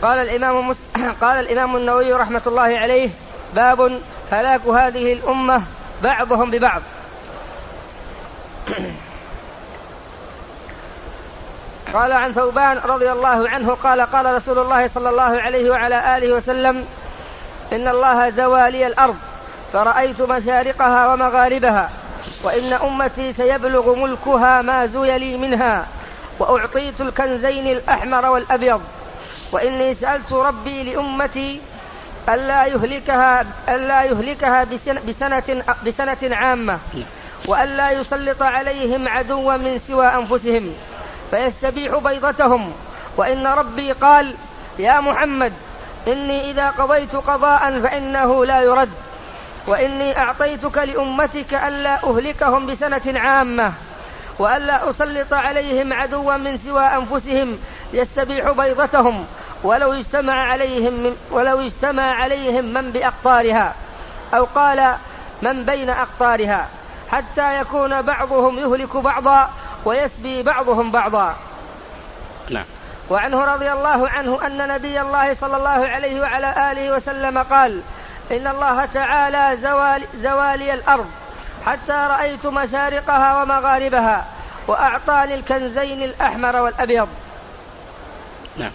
قال الإمام النووي رحمة الله عليه: باب هلاك هذه الأمة بعضهم ببعض. قال عن ثوبان رضي الله عنه قال: قال رسول الله صلى الله عليه وعلى آله وسلم: إن الله زوى لي الأرض فرأيت مشارقها ومغاربها، وإن أمتي سيبلغ ملكها ما زوي لي منها، وأعطيت الكنزين الأحمر والأبيض، وإني سألت ربي لأمتي ألا يهلكها بسنة عامة، وألا يسلط عليهم عدوا من سوى أنفسهم فيستبيح بيضتهم. وإن ربي قال: يا محمد إني إذا قضيت قضاء فإنه لا يرد، وإني أعطيتك لأمتك ألا أهلكهم بسنة عامة، وألا أسلط عليهم عدوا من سوى أنفسهم يستبيح بيضتهم، ولو اجتمع عليهم من بأقطارها، أو قال من بين أقطارها، حتى يكون بعضهم يهلك بعضا ويسبي بعضهم بعضا. نعم. وعنه رضي الله عنه أن نبي الله صلى الله عليه وعلى آله وسلم قال: إن الله تعالى زوالي الأرض حتى رأيت مشارقها ومغاربها، وأعطاني الكنزين الأحمر والأبيض. نعم.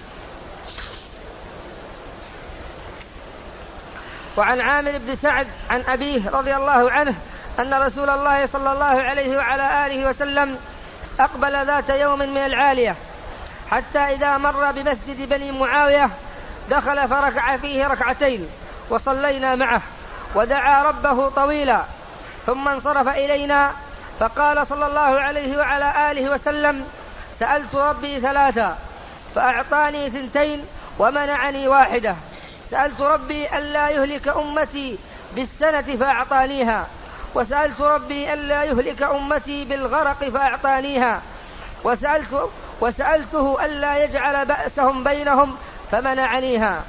وعن عامر بن سعد عن أبيه رضي الله عنه أن رسول الله صلى الله عليه وعلى آله وسلم أقبل ذات يوم من العالية، حتى إذا مر بمسجد بني معاوية دخل فركع فيه ركعتين، وصلينا معه، ودعا ربه طويلا، ثم انصرف إلينا، فقال صلى الله عليه وعلى آله وسلم: سألت ربي ثلاثا فأعطاني 2 ومنعني 1. سألت ربي ألا يهلك أمتي بالسنة فأعطانيها، وسألت ربي ألا يهلك أمتي بالغرق فأعطانيها، وسألته ألا يجعل بأسهم بينهم فمنعنيها.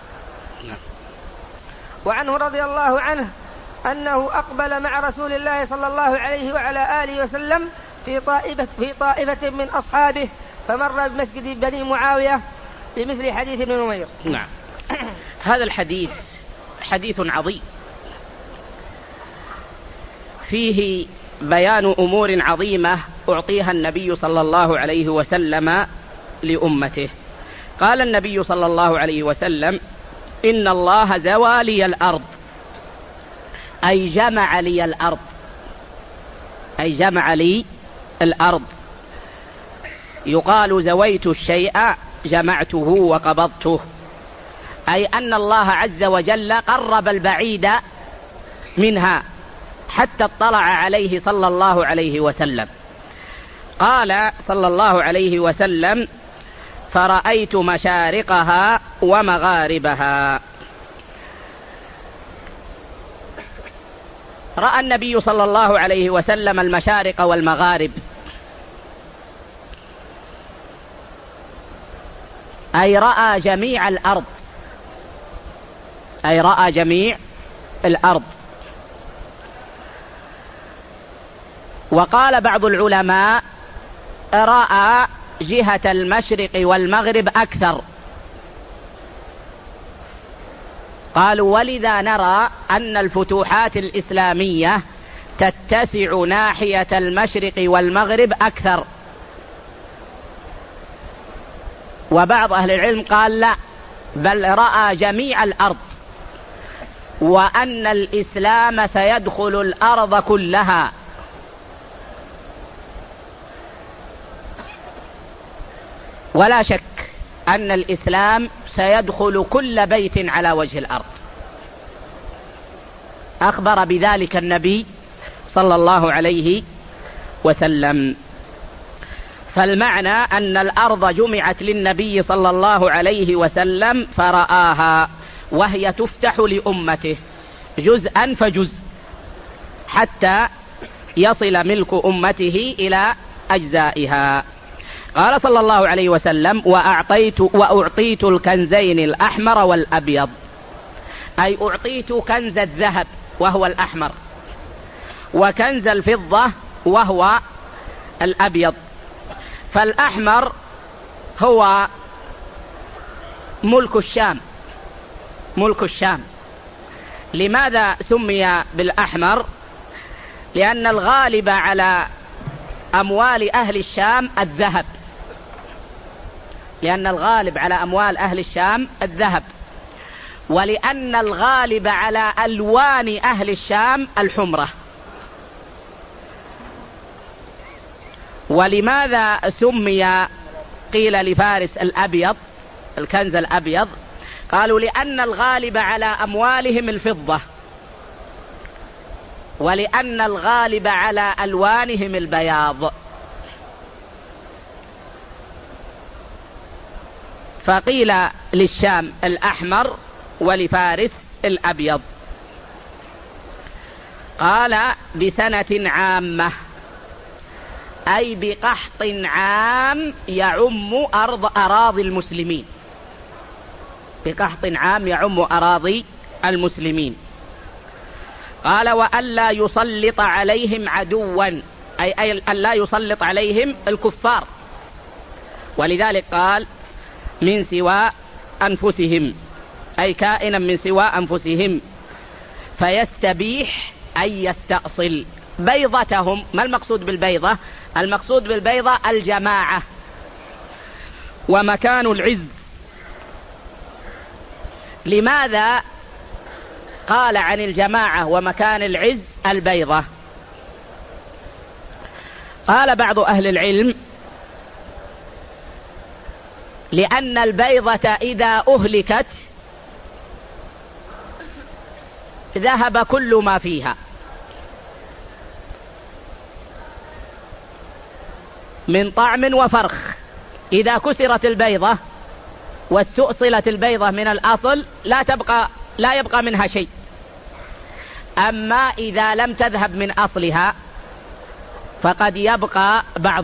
وعنه رضي الله عنه أنه أقبل مع رسول الله صلى الله عليه وعلى آله وسلم في طائفة من أصحابه، فمر بمسجد بني معاوية بمثل حديث ابن نمير. نعم. هذا الحديث حديث عظيم، فيه بيان أمور عظيمة أعطيها النبي صلى الله عليه وسلم لأمته. قال النبي صلى الله عليه وسلم: إن الله زوى لي الأرض، أي جمع لي الأرض، أي جمع لي الأرض. يقال زويت الشيء جمعته وقبضته، أي أن الله عز وجل قرب البعيد منها حتى اطلع عليه صلى الله عليه وسلم. قال صلى الله عليه وسلم: فرأيت مشارقها ومغاربها. رأى النبي صلى الله عليه وسلم المشارق والمغارب، أي رأى جميع الأرض، أي رأى جميع الأرض. وقال بعض العلماء: رأى جهة المشرق والمغرب أكثر. قالوا: ولذا نرى أن الفتوحات الإسلامية تتسع ناحية المشرق والمغرب أكثر. وبعض أهل العلم قال: لا، بل رأى جميع الأرض، وأن الإسلام سيدخل الأرض كلها. ولا شك أن الإسلام سيدخل كل بيت على وجه الأرض، أخبر بذلك النبي صلى الله عليه وسلم. فالمعنى أن الأرض جمعت للنبي صلى الله عليه وسلم فرآها، وهي تفتح لأمته جزءا فجزء حتى يصل ملك أمته إلى أجزائها. قال صلى الله عليه وسلم: وأعطيت الكنزين الأحمر والأبيض، أي أعطيت كنز الذهب وهو الأحمر، وكنز الفضة وهو الأبيض. فالأحمر هو ملك الشام. لماذا سمي بالأحمر؟ لأن الغالب على أموال أهل الشام الذهب، ولأن الغالب على ألوان أهل الشام الحمرة. ولماذا سمي قيل لفارس الأبيض، الكنز الأبيض؟ قالوا لأن الغالب على أموالهم الفضة، ولأن الغالب على ألوانهم البياض. فقيل للشام الأحمر ولفارس الأبيض. قال بسنة عامة، أي بقحط عام يعم أراضي المسلمين، بقحط عام يعم أراضي المسلمين. قال وألا يسلط عليهم عدوا، أي ألا يسلط عليهم الكفار، ولذلك قال من سوى أنفسهم، أي كائنا من سوى أنفسهم، فيستبيح أي يستأصل بيضتهم. ما المقصود بالبيضة؟ المقصود بالبيضة الجماعة ومكان العز. لماذا قال عن الجماعة ومكان العز البيضة؟ قال بعض أهل العلم لأن البيضة إذا أهلكت ذهب كل ما فيها من طعم وفرخ. إذا كسرت البيضة واستؤصلت البيضة من الأصل لا يبقى منها شيء. أما إذا لم تذهب من أصلها فقد يبقى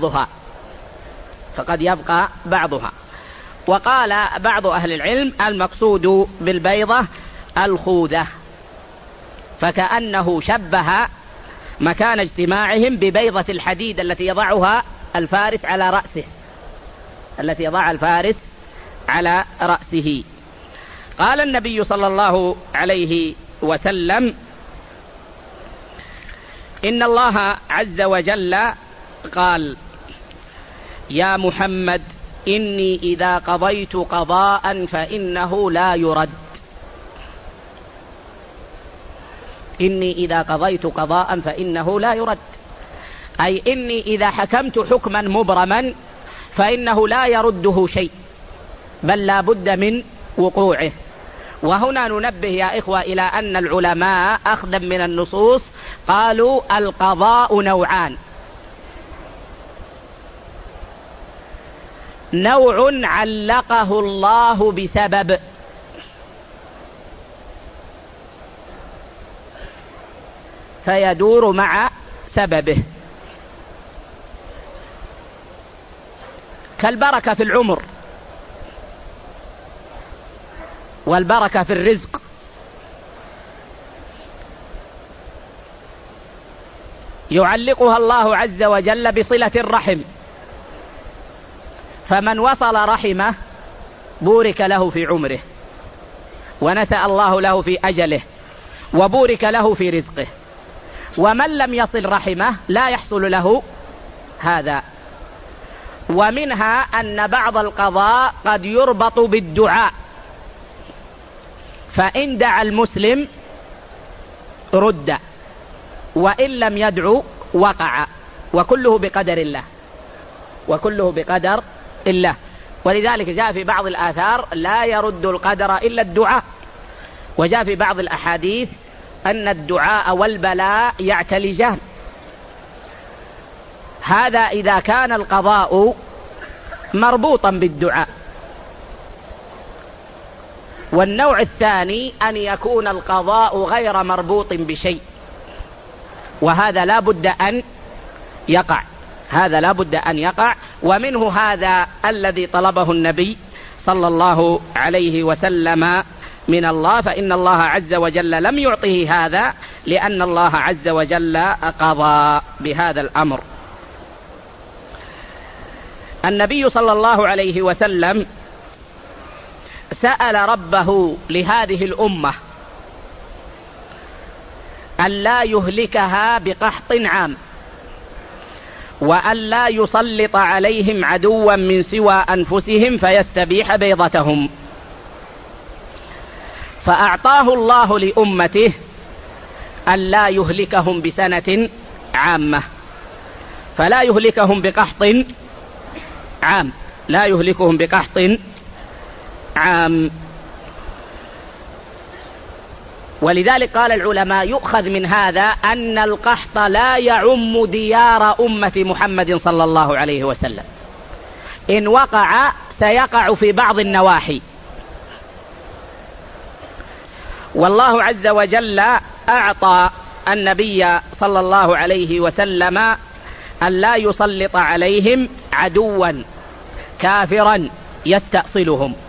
بعضها. وقال بعض أهل العلم المقصود بالبيضة الخوذة، فكأنه شبه مكان اجتماعهم ببيضة الحديد التي يضعها الفارس على رأسه. قال النبي صلى الله عليه وسلم إن الله عز وجل قال يا محمد إني إذا قضيت قضاء فإنه لا يرد. إني إذا قضيت قضاء فإنه لا يرد، أي إني إذا حكمت حكما مبرما فإنه لا يرده شيء، بل لا بد من وقوعه. وهنا ننبه يا إخوة إلى أن العلماء أخذا من النصوص قالوا القضاء نوعان: نوع علقه الله بسبب، فيدور مع سببه، كالبركة في العمر والبركة في الرزق. يعلقها الله عز وجل بصلة الرحم، فمن وصل رحمه بورك له في عمره ونسأ الله له في أجله وبورك له في رزقه، ومن لم يصل رحمه لا يحصل له هذا. ومنها أن بعض القضاء قد يربط بالدعاء، فإن دعا المسلم رد، وإن لم يدعو وقع، وكله بقدر الله. ولذلك جاء في بعض الآثار لا يرد القدر إلا الدعاء، وجاء في بعض الأحاديث أن الدعاء والبلاء يعتلجان. هذا إذا كان القضاء مربوطا بالدعاء. والنوع الثاني أن يكون القضاء غير مربوط بشيء، وهذا لا بد أن يقع. ومنه هذا الذي طلبه النبي صلى الله عليه وسلم من الله، فإن الله عز وجل لم يعطه هذا لأن الله عز وجل قضى بهذا الأمر. النبي صلى الله عليه وسلم سأل ربه لهذه الأمة ألا يهلكها بقحط عام، وألا يسلط عليهم عدوا من سوى أنفسهم فيستبيح بيضتهم، فأعطاه الله لأمته ألا يهلكهم بسنة عامة، فلا يهلكهم بقحط عام، لا يهلكهم بقحط عام. ولذلك قال العلماء يؤخذ من هذا أن القحط لا يعم ديار أمة محمد صلى الله عليه وسلم، إن وقع سيقع في بعض النواحي. والله عز وجل أعطى النبي صلى الله عليه وسلم أن لا يسلط عليهم عدوا كافرا يستأصلهم،